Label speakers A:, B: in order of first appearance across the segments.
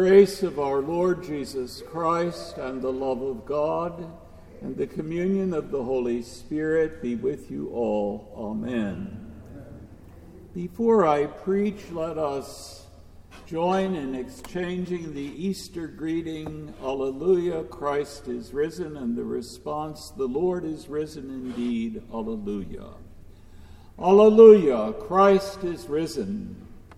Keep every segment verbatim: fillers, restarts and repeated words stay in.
A: grace of our Lord Jesus Christ and the love of God and the communion of the Holy Spirit be with you all. Amen. Before I preach, let us join in exchanging the Easter greeting, Alleluia, Christ is risen, and the response, the Lord is risen indeed, Alleluia. Alleluia, Christ is risen.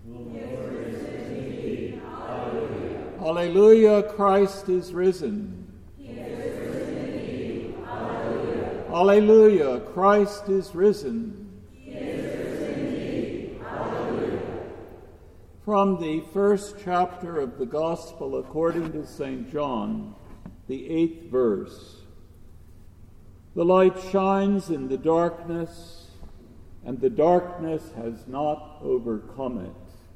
A: Alleluia, Christ is risen.
B: He is risen indeed. Alleluia.
A: Alleluia, Christ is risen.
B: He is risen indeed. Alleluia.
A: From the first chapter of the Gospel according to Saint John, the eighth verse. The light shines in the darkness, and the darkness has not overcome it.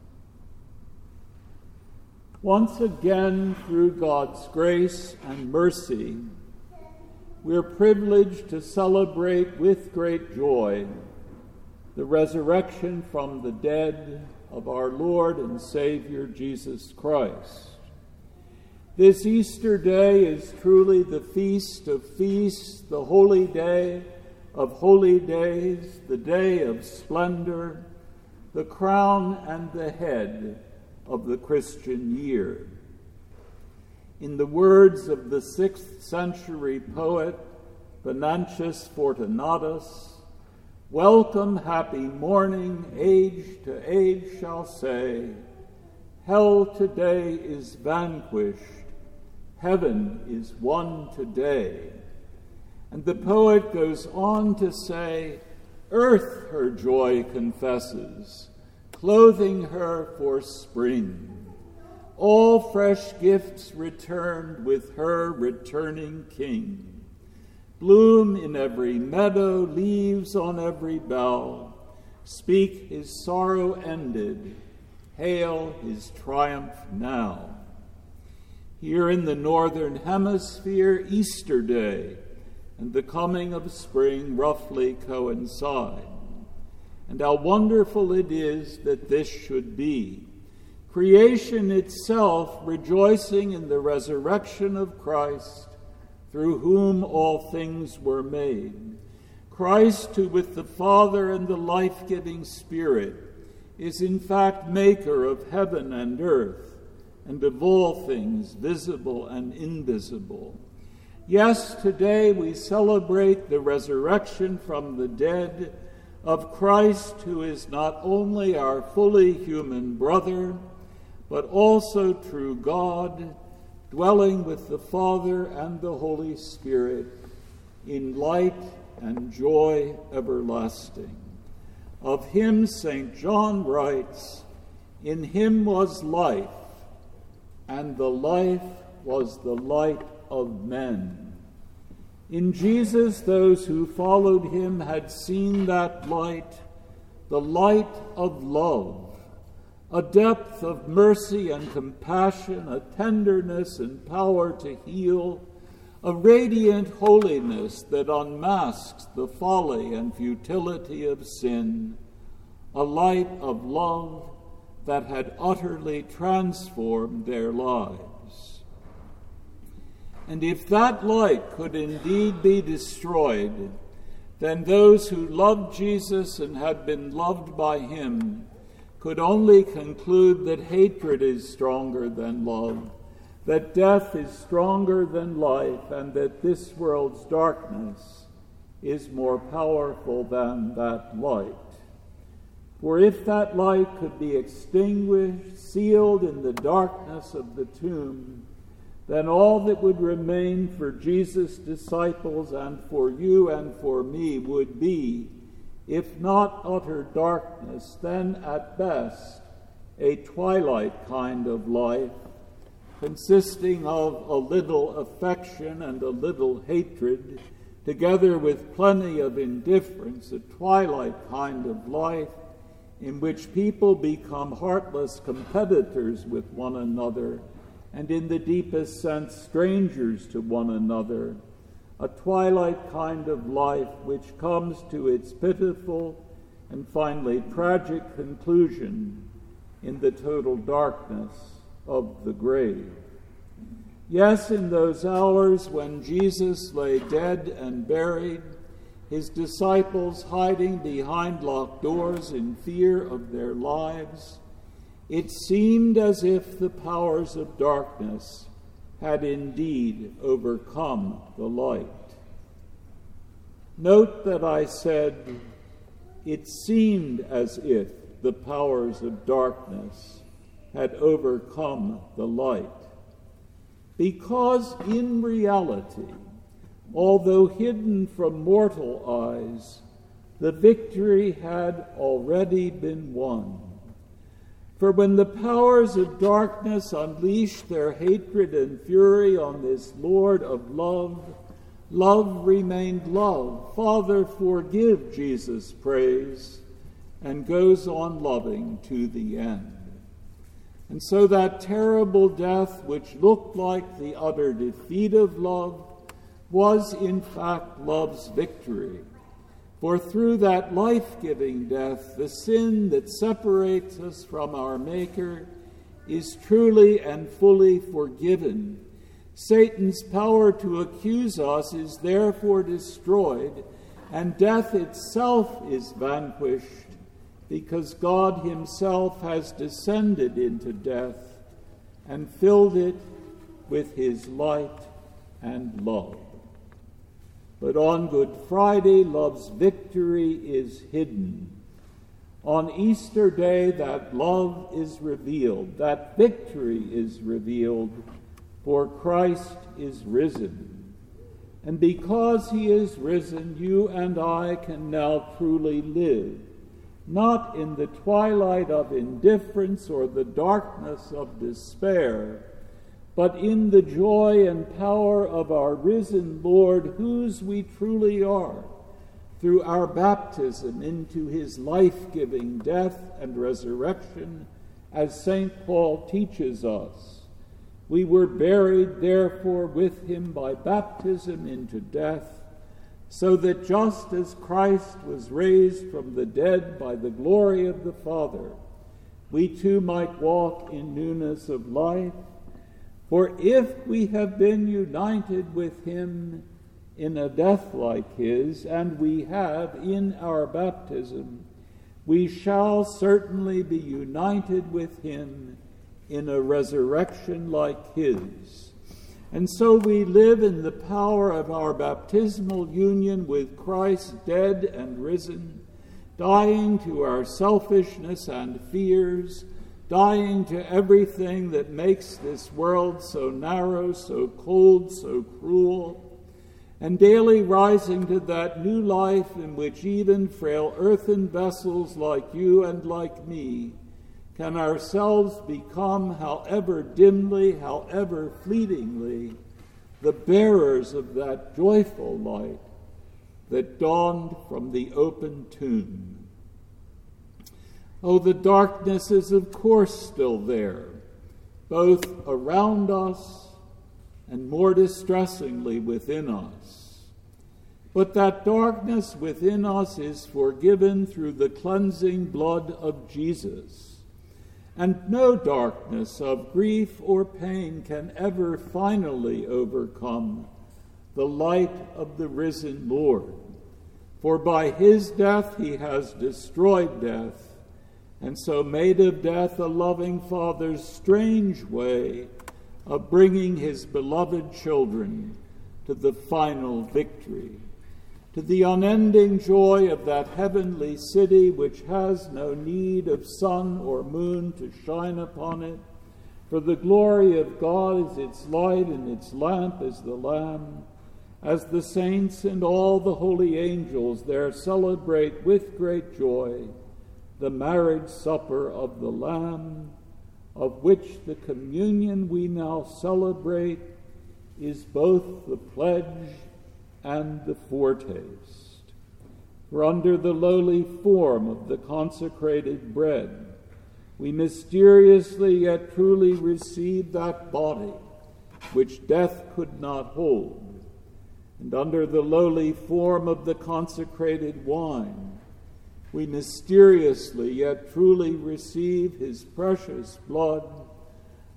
A: Once again, through God's grace and mercy, we're privileged to celebrate with great joy the resurrection from the dead of our Lord and Savior Jesus Christ. This Easter day is truly the feast of feasts, the holy day of holy days, the day of splendor, the crown and the head of the Christian year. In the words of the sixth century poet Venantius Fortunatus, welcome, happy morning, age to age shall say, hell today is vanquished, heaven is won today. And the poet goes on to say, earth her joy confesses, clothing her for spring. All fresh gifts returned with her returning King. Bloom in every meadow, leaves on every bough, speak his sorrow ended, hail his triumph now. Here in the northern hemisphere, Easter Day and the coming of spring roughly coincide. And how wonderful it is that this should be. Creation itself rejoicing in the resurrection of Christ, through whom all things were made. Christ, who with the Father and the life-giving Spirit is in fact maker of heaven and earth, and of all things visible and invisible. Yes, today we celebrate the resurrection from the dead of Christ, who is not only our fully human brother, but also true God, dwelling with the Father and the Holy Spirit in light and joy everlasting. Of him Saint John writes, in him was life, and the life was the light of men. In Jesus, those who followed him had seen that light, the light of love, a depth of mercy and compassion, a tenderness and power to heal, a radiant holiness that unmasks the folly and futility of sin, a light of love that had utterly transformed their lives. And if that light could indeed be destroyed, then those who loved Jesus and had been loved by him could only conclude that hatred is stronger than love, that death is stronger than life, and that this world's darkness is more powerful than that light. For if that light could be extinguished, sealed in the darkness of the tomb, then all that would remain for Jesus' disciples and for you and for me would be, if not utter darkness, then at best a twilight kind of life, consisting of a little affection and a little hatred, together with plenty of indifference, a twilight kind of life in which people become heartless competitors with one another, and in the deepest sense strangers to one another, a twilight kind of life which comes to its pitiful and finally tragic conclusion in the total darkness of the grave. Yes, in those hours when Jesus lay dead and buried, his disciples hiding behind locked doors in fear of their lives, it seemed as if the powers of darkness had indeed overcome the light. Note that I said, it seemed as if the powers of darkness had overcome the light. Because in reality, although hidden from mortal eyes, the victory had already been won. For when the powers of darkness unleashed their hatred and fury on this Lord of love, love remained love. Father, forgive, Jesus prays, and goes on loving to the end. And so that terrible death, which looked like the utter defeat of love, was in fact love's victory. For through that life-giving death, the sin that separates us from our Maker is truly and fully forgiven. Satan's power to accuse us is therefore destroyed, and death itself is vanquished, because God himself has descended into death and filled it with his light and love. But on Good Friday, love's victory is hidden. On Easter Day, that love is revealed, that victory is revealed, for Christ is risen. And because he is risen, you and I can now truly live, not in the twilight of indifference or the darkness of despair, but in the joy and power of our risen Lord, whose we truly are, through our baptism into his life-giving death and resurrection, as Saint Paul teaches us. We were buried, therefore, with him by baptism into death, so that just as Christ was raised from the dead by the glory of the Father, we too might walk in newness of life. For if we have been united with him in a death like his, and we have in our baptism, we shall certainly be united with him in a resurrection like his. And so we live in the power of our baptismal union with Christ, dead and risen, dying to our selfishness and fears, dying to everything that makes this world so narrow, so cold, so cruel, and daily rising to that new life in which even frail earthen vessels like you and like me can ourselves become, however dimly, however fleetingly, the bearers of that joyful light that dawned from the open tomb. Oh, the darkness is of course still there, both around us and more distressingly within us. But that darkness within us is forgiven through the cleansing blood of Jesus. And no darkness of grief or pain can ever finally overcome the light of the risen Lord. For by his death he has destroyed death, and so made of death a loving Father's strange way of bringing his beloved children to the final victory, to the unending joy of that heavenly city which has no need of sun or moon to shine upon it, for the glory of God is its light and its lamp is the Lamb, as the saints and all the holy angels there celebrate with great joy the marriage supper of the Lamb, of which the communion we now celebrate is both the pledge and the foretaste. For under the lowly form of the consecrated bread, we mysteriously yet truly receive that body which death could not hold. And under the lowly form of the consecrated wine, we mysteriously yet truly receive his precious blood,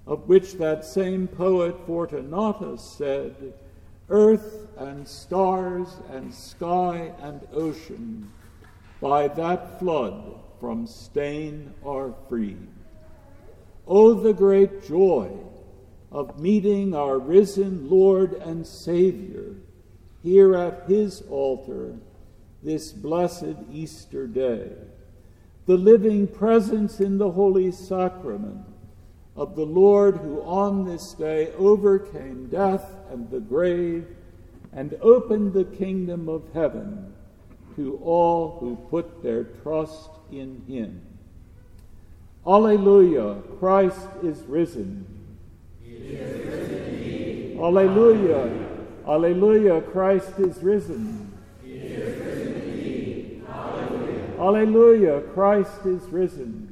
A: of which that same poet Fortunatus said, "Earth and stars and sky and ocean, by that flood from stain are freed." Oh, the great joy of meeting our risen Lord and Savior here at his altar this blessed Easter day, the living presence in the Holy Sacrament of the Lord who on this day overcame death and the grave and opened the kingdom of heaven to all who put their trust in him. Alleluia, Christ is risen.
B: He is risen indeed.
A: Alleluia, alleluia, Christ is risen.
B: He is risen indeed. Alleluia.
A: Alleluia, Christ is risen.